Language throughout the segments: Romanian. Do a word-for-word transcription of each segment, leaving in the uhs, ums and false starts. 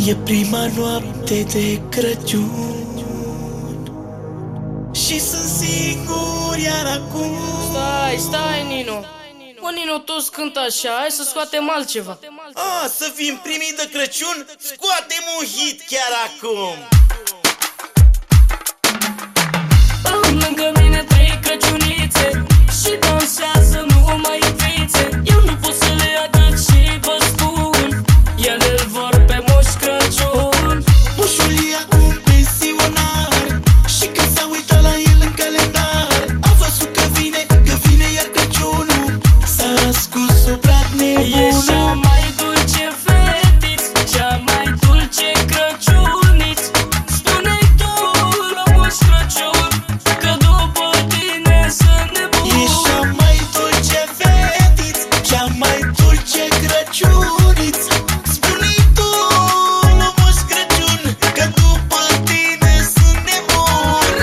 E prima noapte de Crăciun și sunt singur iar acum. Stai, stai, Nino. Bă, Nino, toți cântă așa, hai să scoatem altceva. A, să fim primii de Crăciun? Scoatem un hit chiar acum. Am lângă mine trei Crăciunițe și dansează numai în fițe. Eu nu pot să le adăt și vă spun, ele îl vor pe Moș Crăciun. Moșul e acum pensionar și când s-a uitat la el în calendar, a văzut că vine, că vine iar Crăciunul. S-a ascuns sub brad nebunul. E cea mai dulce fetiță, cea mai dulce Crăciuniță. Spune-i tu la Moș Crăciun că după tine sunt nebun. E cea mai dulce fetiță, cea mai dulce Crăciuniță. Spune-i tu la Moș Crăciun că după tine sunt nebun.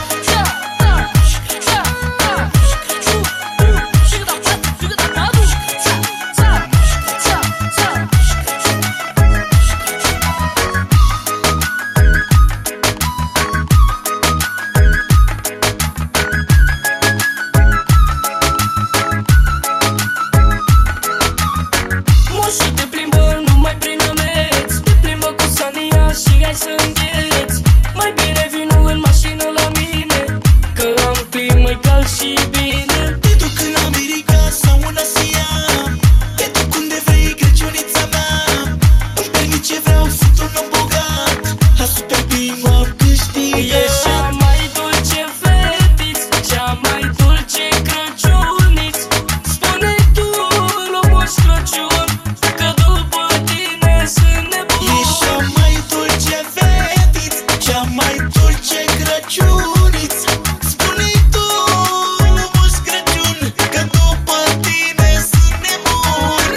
Moșul te plimbă numai prin ameți, te plimbă cu Sania și hai să îngheți. Mai bine vino în mașină la mine, că am climă cald și bine. Te duc în America sau în Asia, te duc unde vrei, Crăciunița mea. Îmi permit ce vreau, sunt un om bogat, la Super Bingo am E câștigat. cea mai dulce fetiță, cea mai dulce Crăciuniță. Spune-i tu la Moș Crăciun că după tine sunt nebun. E cea mai dulce fetiță, cea mai dulce Crăciuniță. Spune-i tu la Moș Crăciun că după tine sunt nebun.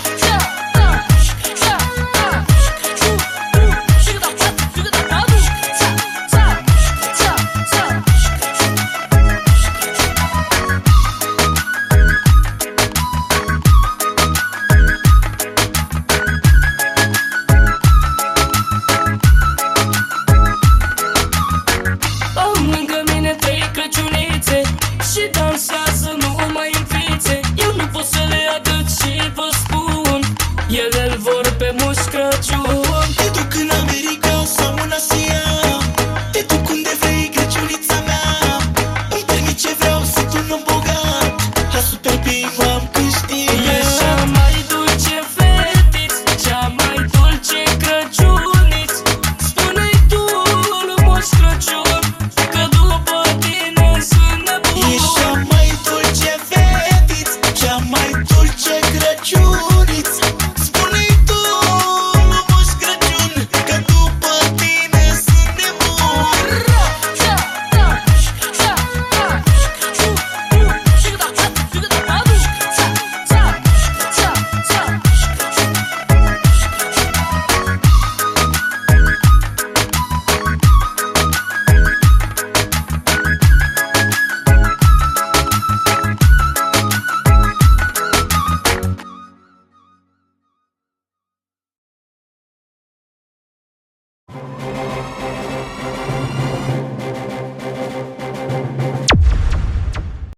Am lângă mine trei Crăciunițe și dansează numai în fițe. Eu nu pot să le adăt și vă spun, ele